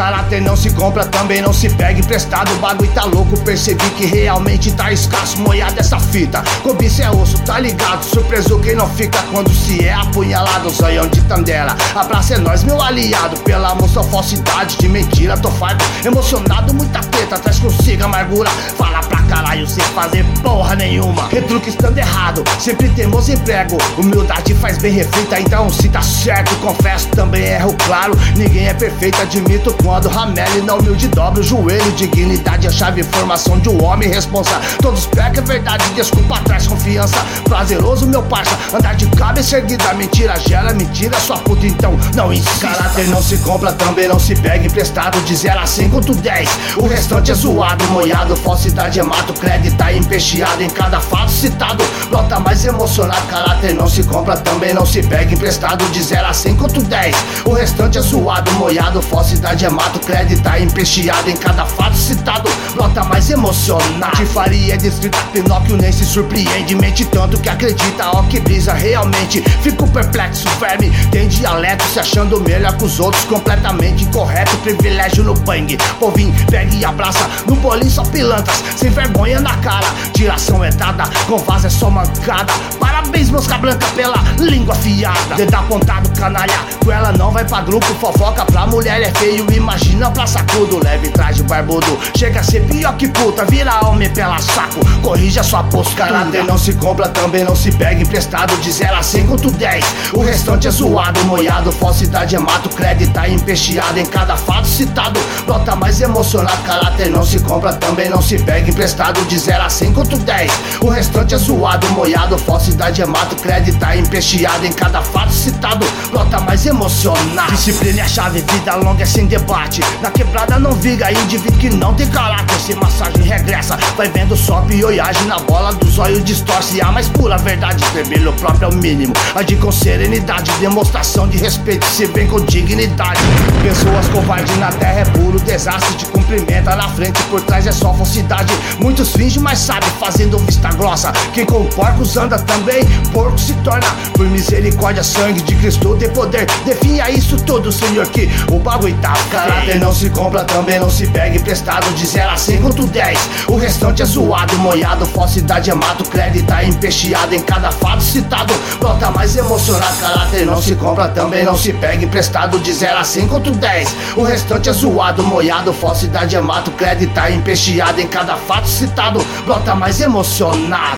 Caráter não se compra, também não se pega emprestado. O bagulho tá louco, percebi que realmente tá escasso. Moiada essa fita, cobiça é osso, tá ligado? Surpreso quem não fica quando se é apunhalado. Zoião de Tandera, abraço é nós, meu aliado. Pelo amor, só falsidade, de mentira tô farto. Emocionado, muita treta, traz consigo amargura. Fala pra caralho sem fazer porra nenhuma. Retruque estando errado, sempre temos emprego. Humildade faz bem refeita, então se tá certo. Confesso, também erro, claro. Ninguém é perfeito, admito quando ramele. Na humilde dobra o joelho, dignidade é a chave, formação de um homem responsável. Todos pecam, é verdade, desculpa, traz confiança. Prazeroso, meu parça, andar de cabeça erguida. Mentira gera, mentira sua puta, então não insista. Caráter não se compra, também não se pega emprestado. De 0 a 100 conto 10, o restante é zoado. Moiado, falsidade é mato, crédito tá empesteado. Em cada fato citado, brota mais emocionado. Caráter não se compra, também não se pega emprestado. De 0 a 100 conto 10, o restante é zoado. Moiado, falsidade é mato, crédito tá empesteado. Em cada fato citado, brota mais emocionado. De faria distrita, Pinóquio nem se surpreende. Mente tanto que acredita, ó que brisa realmente. Fico perplexo, verme, tem dialeto, se achando melhor que os outros. Completamente incorreto, privilégio no bang. Povinho, pega e abraça, no bolinho só pilantras, sem vergonha na cara. Tiração é dada, com vaza é só mancada. Parabéns, mosca branca, pela língua afiada. Dedo apontado, canalha, com ela não vai pra grupo. Fofoca pra mulher é feio, imagina pra sacudo. Leve traje barbudo, chega a ser pior que puta. Vira homem pela saco, corrija sua postura. Caráter não se compra, também não se pega emprestado. De 0 a 100 conto 10, o restante é zoado. Moiado, falsidade é mato, crédito tá empesteado. Em cada fato citado, brota mais emocionado. Caráter não se compra, também não se pega emprestado. De 0 a 100 conto 10, o restante é zoado. Moiado, falsidade é mato, crédito tá empesteado. Em cada fato citado, brota mais emocionado. Disciplina é a chave, vida longa é sem debate. Na quebrada não viga, indivíduo que não tem caráter. Se massagem regressa, vai vendo sobe e olhagem. Na bola dos olhos distorce a mais pura verdade. Vermelho próprio é o mínimo, agir com serenidade. Demonstração de respeito, se vem com dignidade. Pessoas covardes na terra é puro desastre. Te cumprimenta na frente, por trás é só falsidade. Muitos fingem, mas sabem, fazendo vista grossa. Quem com porcos anda também, porco se torna. Por misericórdia, sangue de Cristo tem poder. Defina isso tudo, Senhor, que o bagulho tá feio. Caráter não se compra, também não se pega emprestado. De 0 a 100 conto 10, o restante é zoado. Moiado, falsidade é mato, crédito tá empesteado. Em cada fato citado, brota mais emocionado. Caráter não se compra, também não se pega emprestado. De 0 a 100 conto 10, o restante é zoado. Moiado, falsidade é mato, crédito tá empesteado. Em cada fato citado, brota mais emocionado.